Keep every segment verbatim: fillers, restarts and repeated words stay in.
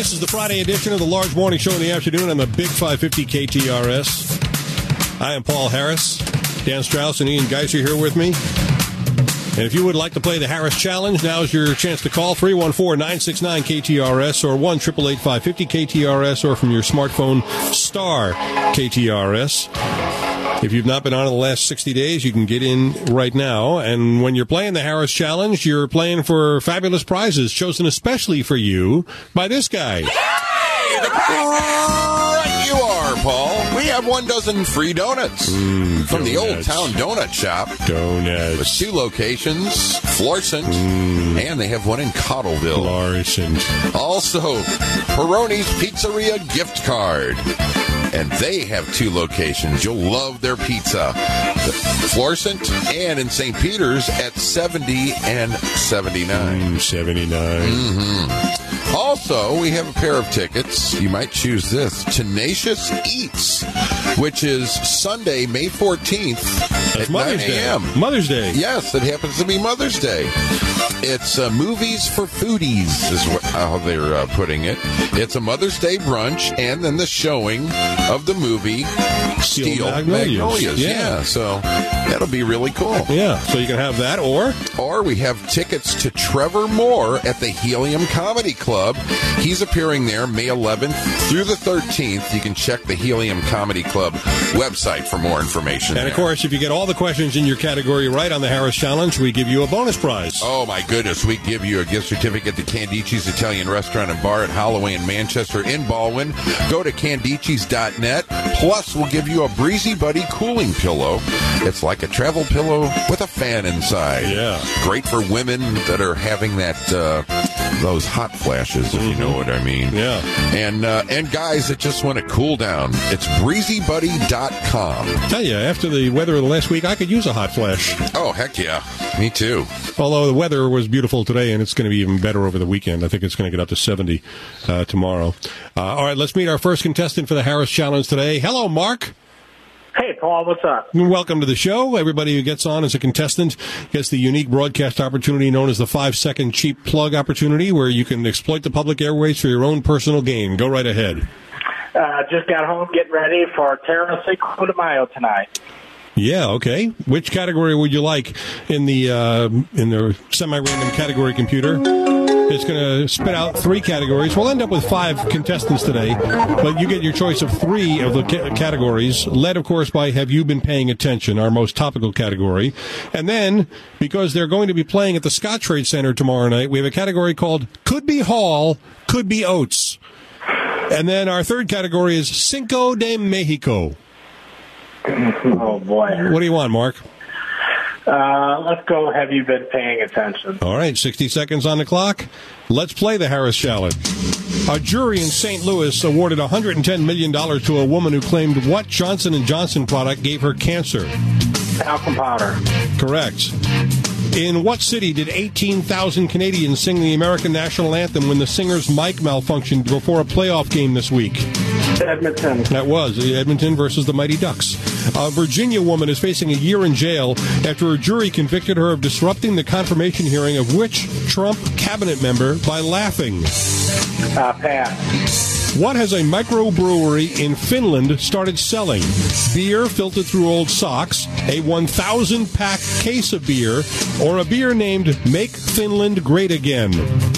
This is the Friday edition of the Large Morning Show in the afternoon on the Big five fifty K T R S. I am Paul Harris. Dan Strauss and Ian Geiser here with me. And if you would like to play the Harris Challenge, now's your chance to call three one four, nine six nine, K T R S or one eight eight eight, five five zero, K T R S or from your smartphone, star K T R S. If you've not been on in the last sixty days, you can get in right now. And when you're playing the Harris Challenge, you're playing for fabulous prizes chosen especially for you by this guy. Hey, the right you are, Paul. We have one dozen free donuts mm, from donuts. the Old Town Donut Shop. Donuts. With two locations, Florissant, mm. and they have one in Cottleville. Florissant. Also, Peroni's Pizzeria gift card. And they have two locations. You'll love their pizza. Florissant and in Saint Peter's at seventy and seventy-nine. Mm, seventy-nine. Mm-hmm. Also, we have a pair of tickets. You might choose this. Tenacious Eats, which is Sunday, May fourteenth That's at Mother's nine a.m. Day. Mother's Day. Yes, it happens to be Mother's Day. It's uh, Movies for Foodies is what, how they're uh, putting it. It's a Mother's Day brunch and then the showing of the movie Steel, Steel Magnolias. Magnolias. Yeah. yeah, so that'll be really cool. Yeah, so you can have that, or? Or we have tickets to Trevor Moore at the Helium Comedy Club. He's appearing there May eleventh through the thirteenth. You can check the Helium Comedy Club website for more information. And, there. of course, if you get all the questions in your category right on the Harris Challenge, we give you a bonus prize. Oh, my goodness. We give you a gift certificate to Candici's Italian Restaurant and Bar at Holloway in Manchester in Baldwin. Go to candicis dot net. Plus, we'll give you a Breezy Buddy cooling pillow. It's like a travel pillow with a fan inside. Yeah. Great for women that are having that uh, those hot flashes, if mm-hmm. you know what I mean. Yeah. And uh, and guys that just want to cool down. It's breezy buddy dot com. Tell you, after the weather of the last week, I could use a hot flash. Oh, heck yeah. Me too. Although the weather was beautiful today, and it's going to be even better over the weekend. I think it's going to get up to seventy uh, tomorrow. Uh, all right, let's meet our first contestant for the Harris Challenge today. Hello, Mark. Hey, Paul, what's up? Welcome to the show. Everybody who gets on as a contestant gets the unique broadcast opportunity known as the five-second cheap plug opportunity, where you can exploit the public airways for your own personal gain. Go right ahead. Uh, just got home getting ready for Terra Cinco de Mayo tonight. Yeah, okay. Which category would you like in the uh, in the semi-random category computer? It's going to spit out three categories. We'll end up with five contestants today, but you get your choice of three of the ca- categories, led, of course, by Have You Been Paying Attention, our most topical category. And then, because they're going to be playing at the Scott Trade Center tomorrow night, we have a category called Could Be Hall, Could Be Oats. And then our third category is Cinco de Mexico. Oh, boy. What do you want, Mark? Uh, let's go. Have you been paying attention? All right, sixty seconds on the clock. Let's play the Harris Challenge. A jury in Saint Louis awarded one hundred ten million dollars to a woman who claimed what Johnson and Johnson product gave her cancer? Talcum powder. Correct. In what city did eighteen thousand Canadians sing the American national anthem when the singer's mic malfunctioned before a playoff game this week? Edmonton. That was Edmonton versus the Mighty Ducks. A Virginia woman is facing a year in jail after a jury convicted her of disrupting the confirmation hearing of which Trump cabinet member by laughing? Uh, pass. What has a microbrewery in Finland started selling? Beer filtered through old socks, a one thousand pack case of beer, or a beer named Make Finland Great Again?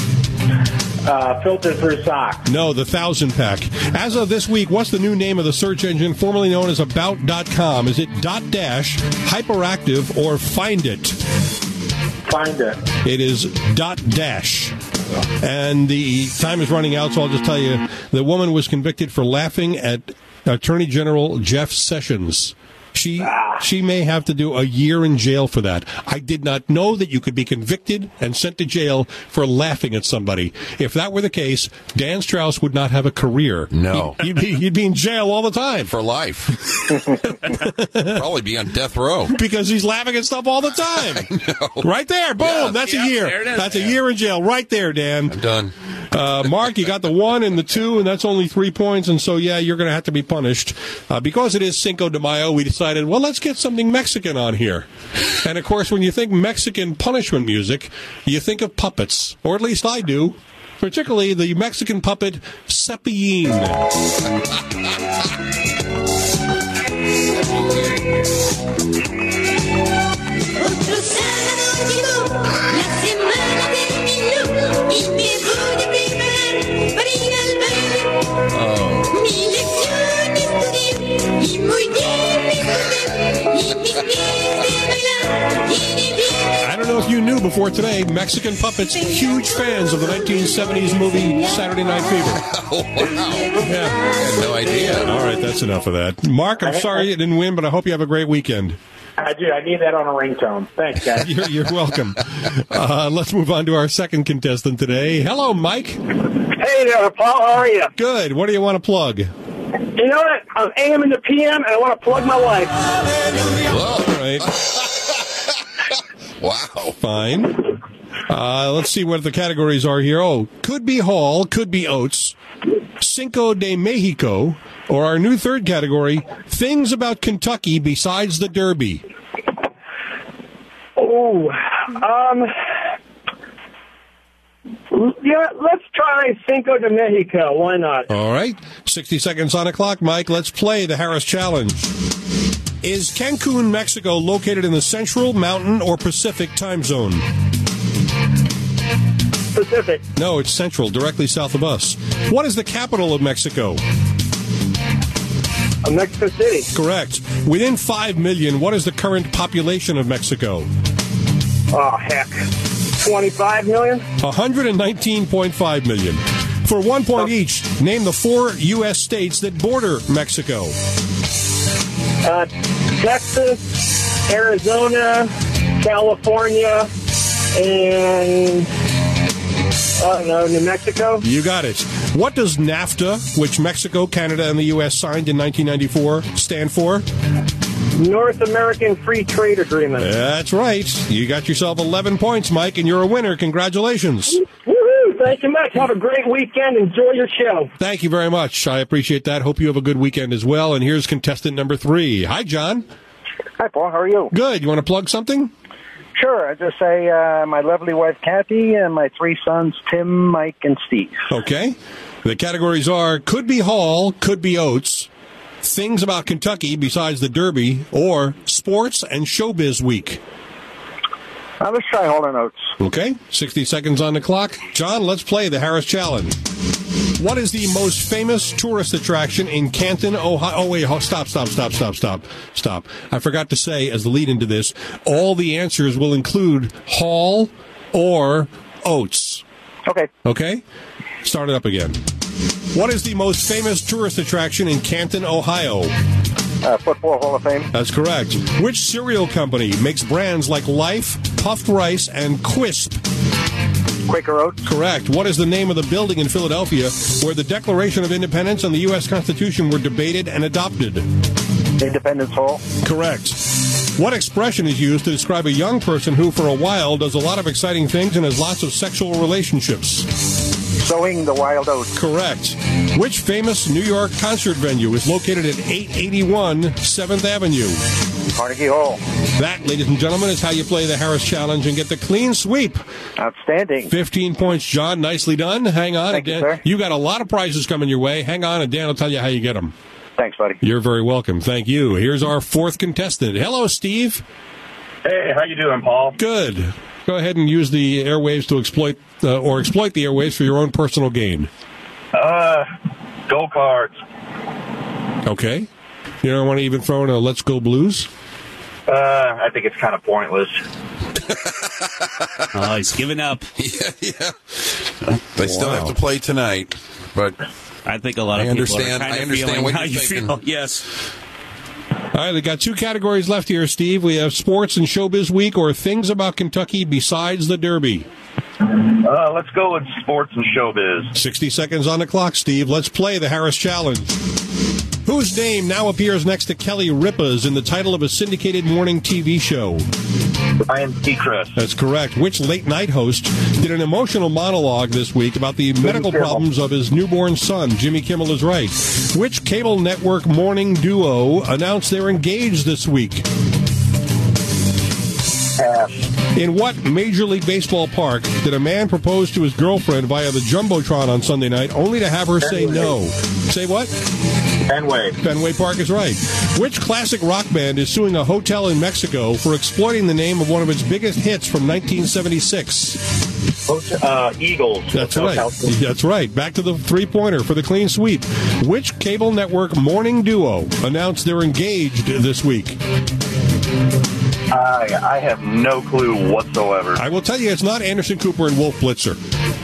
Uh, filtered through socks. No, the thousand pack. As of this week, what's the new name of the search engine formerly known as About dot com? Is it Dot Dash, Hyperactive, or Find It? Find It. It is Dot Dash. And the time is running out, so I'll just tell you, the woman was convicted for laughing at Attorney General Jeff Sessions. She ah. she may have to do a year in jail for that. I did not know that you could be convicted and sent to jail for laughing at somebody. If that were the case, Dan Strauss would not have a career. No. He, he'd, be, he'd be in jail all the time. For life. Probably be on death row. Because he's laughing at stuff all the time. I know. Right there. Boom. Yeah, That's yeah, a year. there it is. That's a Yeah. year in jail. Right there, Dan. I'm done. Uh, Mark, you got the one and the two, and that's only three points, and so, yeah, you're going to have to be punished. Uh, because it is Cinco de Mayo, we decided, well, let's get something Mexican on here. And, of course, when you think Mexican punishment music, you think of puppets, or at least I do. particularly the Mexican puppet Cepillín. Otro sábado llegó, la semana terminó y me voy a preparar para ir al baile. Mi lección estudié y muy bien me porté y mis pies de bailar tiene bien. I don't know if you knew before today, Mexican puppets, huge fans of the nineteen seventies movie Saturday Night Fever. Oh, wow. Yeah. I had no idea. All right, that's enough of that. Mark, I'm sorry you didn't win, but I hope you have a great weekend. I do. I need that on a ringtone. Thanks, guys. You're, you're welcome. Uh, let's move on to our second contestant today. Hello, Mike. Hey there, Paul. How are you? Good. What do you want to plug? You know what? I'm A M and the P M, and I want to plug my wife. All right. Wow. Fine. Uh, let's see what the categories are here. Oh, could be Hall, could be Oates, Cinco de Mexico, or our new third category, things about Kentucky besides the Derby. Oh, um, yeah, let's try Cinco de Mexico. Why not? All right. sixty seconds on the clock, Mike. Let's play the Harris Challenge. Is Cancun, Mexico, located in the Central, Mountain, or Pacific time zone? Pacific. No, it's Central, directly south of us. What is the capital of Mexico? Uh, Mexico City. Correct. Within five million, what is the current population of Mexico? Oh, heck. twenty-five million? one hundred nineteen point five million. For one point each, name the four U S states that border Mexico. Uh, Texas, Arizona, California, and, I don't know, New Mexico? You got it. What does NAFTA, which Mexico, Canada, and the U S signed in nineteen ninety-four, stand for? North American Free Trade Agreement. That's right. You got yourself eleven points, Mike, and you're a winner. Congratulations. Woohoo! Thank you much. Have a great weekend. Enjoy your show. Thank you very much. I appreciate that. Hope you have a good weekend as well. And here's contestant number three. Hi, John. Hi, Paul. How are you? Good. You want to plug something? Sure. I just say uh, my lovely wife, Kathy, and my three sons, Tim, Mike, and Steve. Okay. The categories are could be Hall, could be Oates, things about Kentucky besides the Derby, or sports and showbiz week. Uh, let's try Hall and Oates. Okay. sixty seconds on the clock. John, let's play the Harris Challenge. What is the most famous tourist attraction in Canton, Ohio? Oh, wait, stop, stop, stop, stop, stop, stop. I forgot to say, as the lead into this, all the answers will include Hall or Oates. Okay. Okay? Start it up again. What is the most famous tourist attraction in Canton, Ohio? Uh, Football Hall of Fame. That's correct. Which cereal company makes brands like Life, Puffed Rice, and Quisp? Quaker Oats. Correct. What is the name of the building in Philadelphia where the Declaration of Independence and the U S Constitution were debated and adopted? Independence Hall. Correct. What expression is used to describe a young person who, for a while, does a lot of exciting things and has lots of sexual relationships? Sowing the Wild Oats. Correct. Which famous New York concert venue is located at eight eighty-one seventh Avenue? Carnegie Hall. That, ladies and gentlemen, is how you play the Harris Challenge and get the clean sweep. Outstanding. fifteen points, John. Nicely done. Hang on. Thank you, Dan, sir. you got a lot of prizes coming your way. Hang on, and Dan will tell you how you get them. Thanks, buddy. You're very welcome. Thank you. Here's our fourth contestant. Hello, Steve. Hey, how you doing, Paul? Good. Go ahead and use the airwaves to exploit, uh, or exploit the airwaves for your own personal gain. Uh, go cards. Okay. You don't want to even throw in a Let's Go Blues? Uh, I think it's kind of pointless. Oh, he's giving up. Yeah, yeah. They still Wow. have to play tonight, but I think a lot of I understand- people are kind I of understand feeling what how you're you thinking. feel. Yes. All right, we got two categories left here, Steve. We have Sports and Showbiz Week or things about Kentucky besides the Derby. Uh, let's go with sports and showbiz. sixty seconds on the clock, Steve. Let's play the Harris Challenge. Whose name now appears next to Kelly Ripa's in the title of a syndicated morning T V show? Ryan Seacrest. That's correct. Which late-night host did an emotional monologue this week about the medical Kimmel. problems of his newborn son? Jimmy Kimmel is right. Which cable network morning duo announced they're engaged this week? Pass. In what Major League Baseball park did a man propose to his girlfriend via the Jumbotron on Sunday night, only to have her say no? Say what? Fenway. Fenway Park is right. Which classic rock band is suing a hotel in Mexico for exploiting the name of one of its biggest hits from nineteen seventy-six? Uh, Eagles. That's right. That's right. Back to the three-pointer for the clean sweep. Which cable network morning duo announced they're engaged this week? I, I have no clue whatsoever. I will tell you, it's not Anderson Cooper and Wolf Blitzer.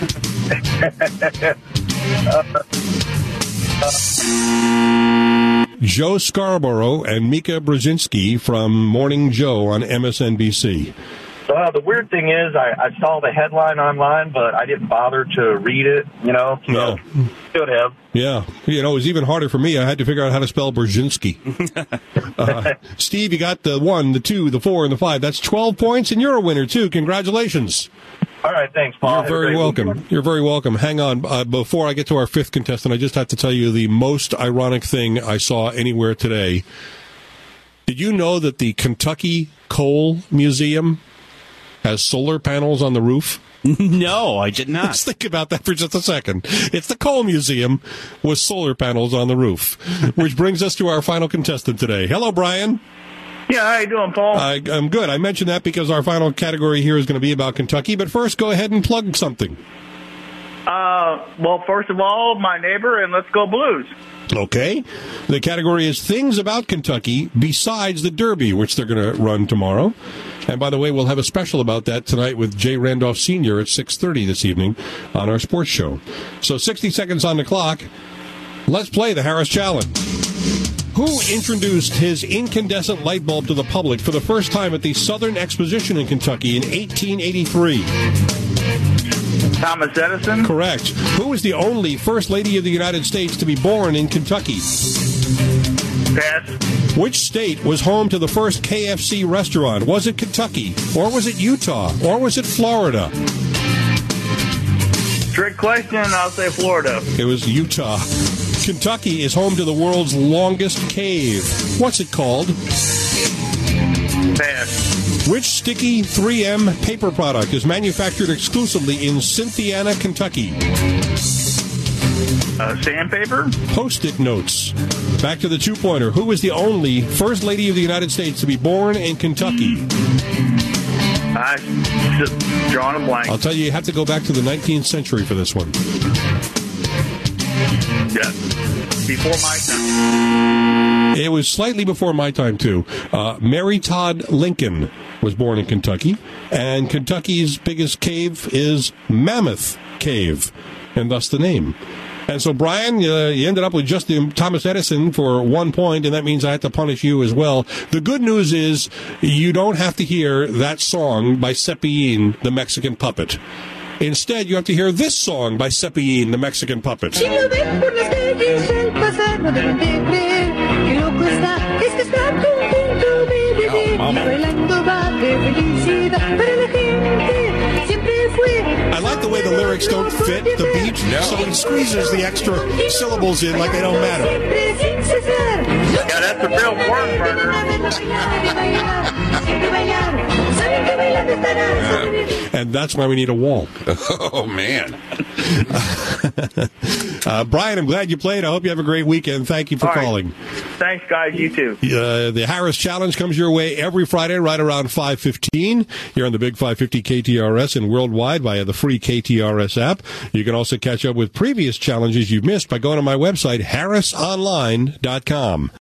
Joe Scarborough and Mika Brzezinski from Morning Joe on M S N B C. Uh, the weird thing is, I, I saw the headline online, but I didn't bother to read it, you know, so Yeah. should have. Yeah. You know, it was even harder for me. I had to figure out how to spell Brzezinski. uh, Steve, you got the one, the two, the four, and the five. That's twelve points, and you're a winner, too. Congratulations. All right, thanks, Paul. You're Have a very great welcome. weekend. You're very welcome. Hang on. Uh, before I get to our fifth contestant, I just have to tell you the most ironic thing I saw anywhere today. Did you know that the Kentucky Coal Museum has solar panels on the roof? No, I did not. Let's think about that for just a second. It's the Coal Museum with solar panels on the roof, which brings us to our final contestant today. Hello, Brian. Yeah, how you doing, Paul? I, I'm good. I mentioned that because our final category here is going to be about Kentucky. But first, go ahead and plug something. Uh, well, first of all, my neighbor, and let's go Blues. Okay. The category is things about Kentucky besides the Derby, which they're going to run tomorrow. And by the way, we'll have a special about that tonight with Jay Randolph Senior at six thirty this evening on our sports show. So sixty seconds on the clock. Let's play the Harris Challenge. Who introduced his incandescent light bulb to the public for the first time at the Southern Exposition in Kentucky in eighteen eighty-three? Thomas Edison. Correct. Who was the only First Lady of the United States to be born in Kentucky? Pass. Which state was home to the first K F C restaurant? Was it Kentucky? Or was it Utah? Or was it Florida? Trick question, I'll say Florida. It was Utah. Kentucky is home to the world's longest cave. What's it called? Pass. Which sticky three M paper product is manufactured exclusively in Cynthiana, Kentucky? Uh, sandpaper. Post-it notes. Back to the two-pointer. Who was the only First Lady of the United States to be born in Kentucky? I just drawn a blank. I'll tell you, you have to go back to the nineteenth century for this one. Yeah. Before my time. It was slightly before my time, too. Uh, Mary Todd Lincoln was born in Kentucky, and Kentucky's biggest cave is Mammoth Cave, and thus the name. And so, Brian, uh, you ended up with just the Thomas Edison for one point, and that means I have to punish you as well. The good news is you don't have to hear that song by Cepillín, the Mexican puppet. Instead, you have to hear this song by Cepillín, the Mexican puppet. Si lo ven por las calles al pasar, no deben de creer que loco está, es que está contento de vivir, bailando va de felicidad para la gente, siempre fue. I like the way the lyrics don't fit the beat, so he squeezes the extra syllables in like they don't matter. Yeah, that's a real word burner. And that's why we need a wall. Oh, man. uh, Brian, I'm glad you played. I hope you have a great weekend. Thank you for All right. calling. Thanks, guys. You too. Uh, the Harris Challenge comes your way every Friday right around five fifteen here on the Big five fifty K T R S and worldwide via the free K T R S app. You can also catch up with previous challenges you've missed by going to my website, harris online dot com.